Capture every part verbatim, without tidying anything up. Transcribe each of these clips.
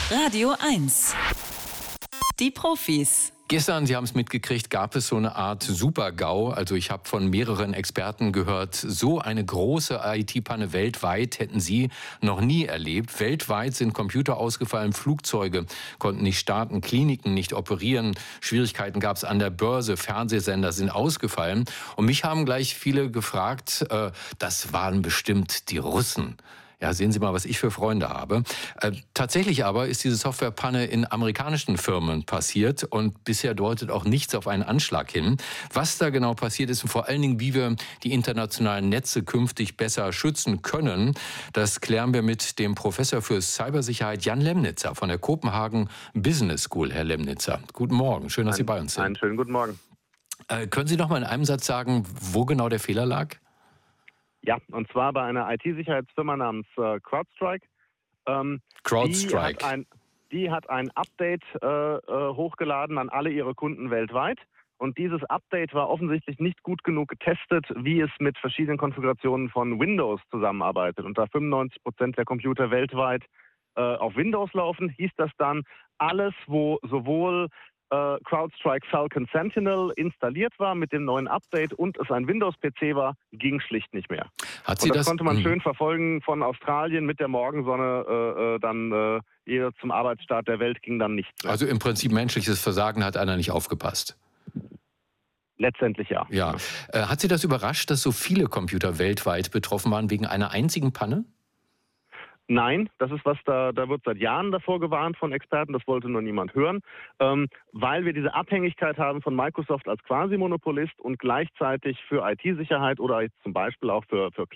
Radio eins. Die Profis. Gestern, Sie haben es mitgekriegt, gab es so eine Art Super-GAU. Also ich habe von mehreren Experten gehört, so eine große I T-Panne weltweit hätten sie noch nie erlebt. Weltweit sind Computer ausgefallen, Flugzeuge konnten nicht starten, Kliniken nicht operieren, Schwierigkeiten gab es an der Börse, Fernsehsender sind ausgefallen. Und mich haben gleich viele gefragt, äh, das waren bestimmt die Russen. Ja, sehen Sie mal, was ich für Freunde habe. Äh, tatsächlich aber ist diese Softwarepanne in amerikanischen Firmen passiert und bisher deutet auch nichts auf einen Anschlag hin. Was da genau passiert ist und vor allen Dingen, wie wir die internationalen Netze künftig besser schützen können, das klären wir mit dem Professor für Cybersicherheit Jan Lemnitzer von der Copenhagen Business School. Herr Lemnitzer, guten Morgen, schön, dass Ein, Sie bei uns sind. Einen schönen guten Morgen. Äh, können Sie noch mal in einem Satz sagen, wo genau der Fehler lag? Ja, und zwar bei einer I T-Sicherheitsfirma namens äh, CrowdStrike. Ähm, CrowdStrike. Die hat ein, die hat ein Update äh, äh, hochgeladen an alle ihre Kunden weltweit. Und dieses Update war offensichtlich nicht gut genug getestet, wie es mit verschiedenen Konfigurationen von Windows zusammenarbeitet. Und da fünfundneunzig Prozent der Computer weltweit äh, auf Windows laufen, hieß das dann, alles, wo sowohl Uh, CrowdStrike Falcon Sentinel installiert war mit dem neuen Update und es ein Windows-P C war, ging schlicht nicht mehr. Hat Sie und das, das konnte man mh. schön verfolgen von Australien mit der Morgensonne, äh, äh, dann äh, jeder zum Arbeitsstart der Welt ging dann nichts mehr. Also im Prinzip menschliches Versagen, hat einer nicht aufgepasst. Letztendlich ja. Ja. Äh, hat Sie das überrascht, dass so viele Computer weltweit betroffen waren wegen einer einzigen Panne? Nein, das ist was, da, da wird seit Jahren davor gewarnt von Experten, das wollte nur niemand hören, ähm, weil wir diese Abhängigkeit haben von Microsoft als Quasi-Monopolist und gleichzeitig für I T-Sicherheit oder jetzt zum Beispiel auch für, für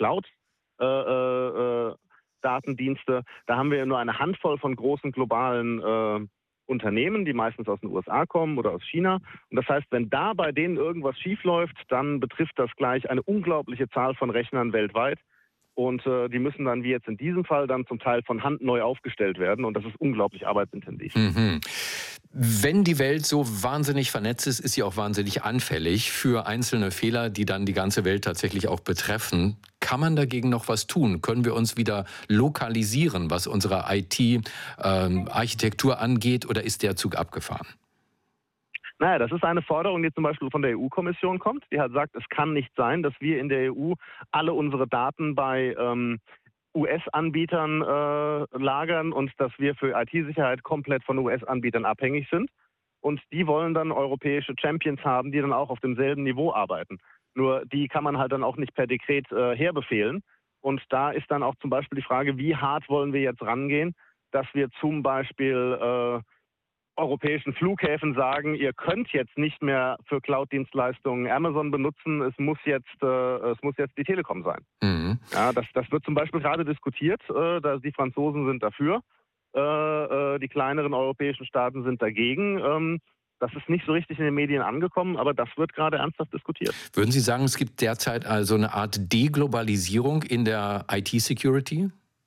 Cloud-Datendienste, äh, äh, da haben wir ja nur eine Handvoll von großen globalen äh, Unternehmen, die meistens aus den U S A kommen oder aus China. Und das heißt, wenn da bei denen irgendwas schiefläuft, dann betrifft das gleich eine unglaubliche Zahl von Rechnern weltweit. Und äh, die müssen dann, wie jetzt in diesem Fall, dann zum Teil von Hand neu aufgestellt werden. Und das ist unglaublich arbeitsintensiv. Mhm. Wenn die Welt so wahnsinnig vernetzt ist, ist sie auch wahnsinnig anfällig für einzelne Fehler, die dann die ganze Welt tatsächlich auch betreffen. Kann man dagegen noch was tun? Können wir uns wieder lokalisieren, was unsere I T-Architektur ähm, angeht? Oder ist der Zug abgefahren? Naja, das ist eine Forderung, die zum Beispiel von der E U-Kommission kommt. Die hat sagt, es kann nicht sein, dass wir in der E U alle unsere Daten bei ähm, U S-Anbietern äh, lagern und dass wir für I T-Sicherheit komplett von U S-Anbietern abhängig sind. Und die wollen dann europäische Champions haben, die dann auch auf demselben Niveau arbeiten. Nur die kann man halt dann auch nicht per Dekret äh, herbefehlen. Und da ist dann auch zum Beispiel die Frage, wie hart wollen wir jetzt rangehen, dass wir zum Beispiel äh, europäischen Flughäfen sagen, ihr könnt jetzt nicht mehr für Cloud-Dienstleistungen Amazon benutzen, es muss jetzt, äh, es muss jetzt die Telekom sein. Mhm. Ja, das, das wird zum Beispiel gerade diskutiert, äh, dass die Franzosen sind dafür, äh, äh, die kleineren europäischen Staaten sind dagegen. Ähm, das ist nicht so richtig in den Medien angekommen, aber das wird gerade ernsthaft diskutiert. Würden Sie sagen, es gibt derzeit also eine Art Deglobalisierung in der I T-Security?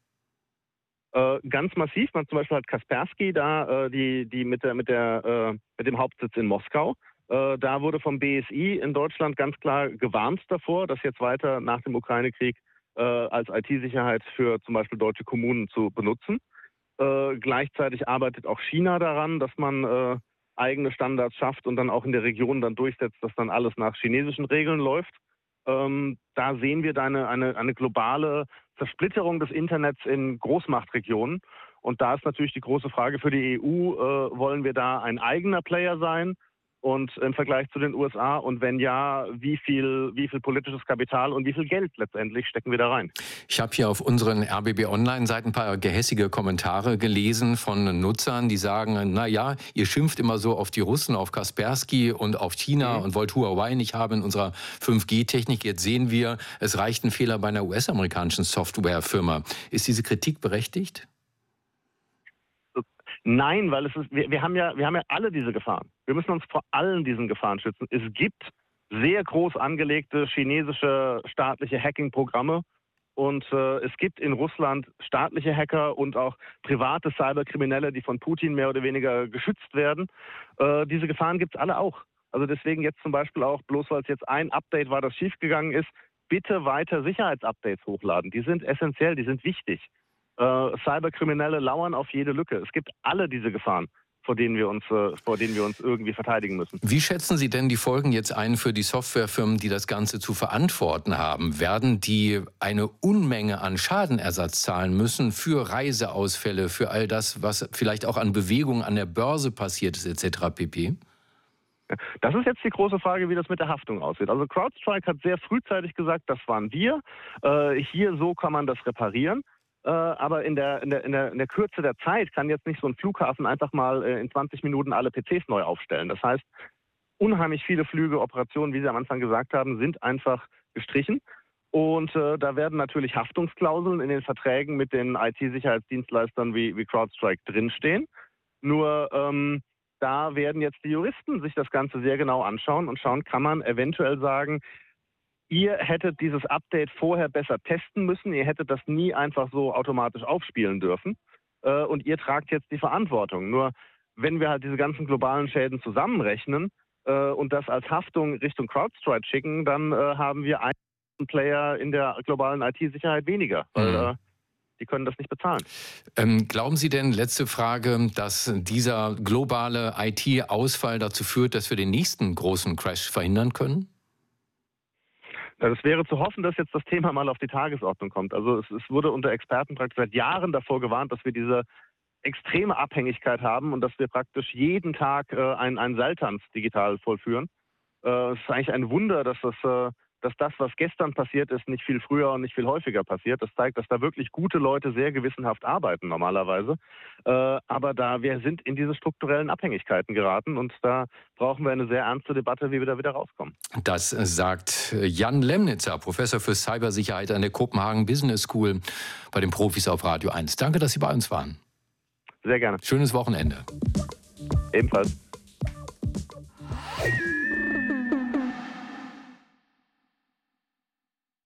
Äh, ganz massiv. Man zum Beispiel hat Kaspersky da, äh, die, die mit der, mit der, äh, mit dem Hauptsitz in Moskau. Äh, da wurde vom B S I in Deutschland ganz klar gewarnt davor, das jetzt weiter nach dem Ukraine-Krieg äh, als I T-Sicherheit für zum Beispiel deutsche Kommunen zu benutzen. Äh, gleichzeitig arbeitet auch China daran, dass man äh, eigene Standards schafft und dann auch in der Region dann durchsetzt, dass dann alles nach chinesischen Regeln läuft. Ähm, da sehen wir da eine, eine, eine globale Zersplitterung des Internets in Großmachtregionen. Und da ist natürlich die große Frage für die E U, äh, wollen wir da ein eigener Player sein und im Vergleich zu den U S A? Und wenn ja, wie viel, wie viel politisches Kapital und wie viel Geld letztendlich stecken wir da rein? Ich habe hier auf unseren R B B Online-Seiten ein paar gehässige Kommentare gelesen von Nutzern, die sagen, na ja, ihr schimpft immer so auf die Russen, auf Kaspersky und auf China mhm. und wollt Huawei nicht haben in unserer fünf G Technik. Jetzt sehen wir, es reicht ein Fehler bei einer U S-amerikanischen Softwarefirma. Ist diese Kritik berechtigt? Nein, weil es ist, wir, wir haben ja, wir haben ja alle diese Gefahren. Wir müssen uns vor allen diesen Gefahren schützen. Es gibt sehr groß angelegte chinesische staatliche Hacking-Programme und äh, es gibt in Russland staatliche Hacker und auch private Cyberkriminelle, die von Putin mehr oder weniger geschützt werden. Äh, diese Gefahren gibt es alle auch. Also deswegen jetzt zum Beispiel auch, bloß weil es jetzt ein Update war, das schiefgegangen ist, bitte weiter Sicherheitsupdates hochladen. Die sind essentiell, die sind wichtig. Äh, Cyberkriminelle lauern auf jede Lücke. Es gibt alle diese Gefahren, vor denen wir uns, äh, vor denen wir uns irgendwie verteidigen müssen. Wie schätzen Sie denn die Folgen jetzt ein für die Softwarefirmen, die das Ganze zu verantworten haben? Werden die eine Unmenge an Schadenersatz zahlen müssen für Reiseausfälle, für all das, was vielleicht auch an Bewegungen an der Börse passiert ist, et cetera pp.? Das ist jetzt die große Frage, wie das mit der Haftung aussieht. Also CrowdStrike hat sehr frühzeitig gesagt, das waren wir. Äh, hier so kann man das reparieren. Äh, aber in der, in, der, in, der, in der Kürze der Zeit kann jetzt nicht so ein Flughafen einfach mal äh, in zwanzig Minuten alle P Cs neu aufstellen. Das heißt, unheimlich viele Flüge, Operationen, wie Sie am Anfang gesagt haben, sind einfach gestrichen. Und äh, da werden natürlich Haftungsklauseln in den Verträgen mit den I T-Sicherheitsdienstleistern wie, wie CrowdStrike drinstehen. Nur ähm, da werden jetzt die Juristen sich das Ganze sehr genau anschauen und schauen, kann man eventuell sagen, ihr hättet dieses Update vorher besser testen müssen, ihr hättet das nie einfach so automatisch aufspielen dürfen äh, und ihr tragt jetzt die Verantwortung. Nur wenn wir halt diese ganzen globalen Schäden zusammenrechnen äh, und das als Haftung Richtung CrowdStrike schicken, dann äh, haben wir einen Player in der globalen I T-Sicherheit weniger, weil Mhm. äh, die können das nicht bezahlen. Ähm, glauben Sie denn, letzte Frage, dass dieser globale I T-Ausfall dazu führt, dass wir den nächsten großen Crash verhindern können? Es wäre zu hoffen, dass jetzt das Thema mal auf die Tagesordnung kommt. Also es, es wurde unter Experten praktisch seit Jahren davor gewarnt, dass wir diese extreme Abhängigkeit haben und dass wir praktisch jeden Tag äh, einen, einen Seiltanz digital vollführen. Äh, es ist eigentlich ein Wunder, dass das, äh, dass das, was gestern passiert ist, nicht viel früher und nicht viel häufiger passiert. Das zeigt, dass da wirklich gute Leute sehr gewissenhaft arbeiten normalerweise. Äh, aber da wir sind in diese strukturellen Abhängigkeiten geraten und da brauchen wir eine sehr ernste Debatte, wie wir da wieder rauskommen. Das sagt Jan Lemnitzer, Professor für Cybersicherheit an der Kopenhagen Business School bei den Profis auf Radio eins. Danke, dass Sie bei uns waren. Sehr gerne. Schönes Wochenende. Ebenfalls.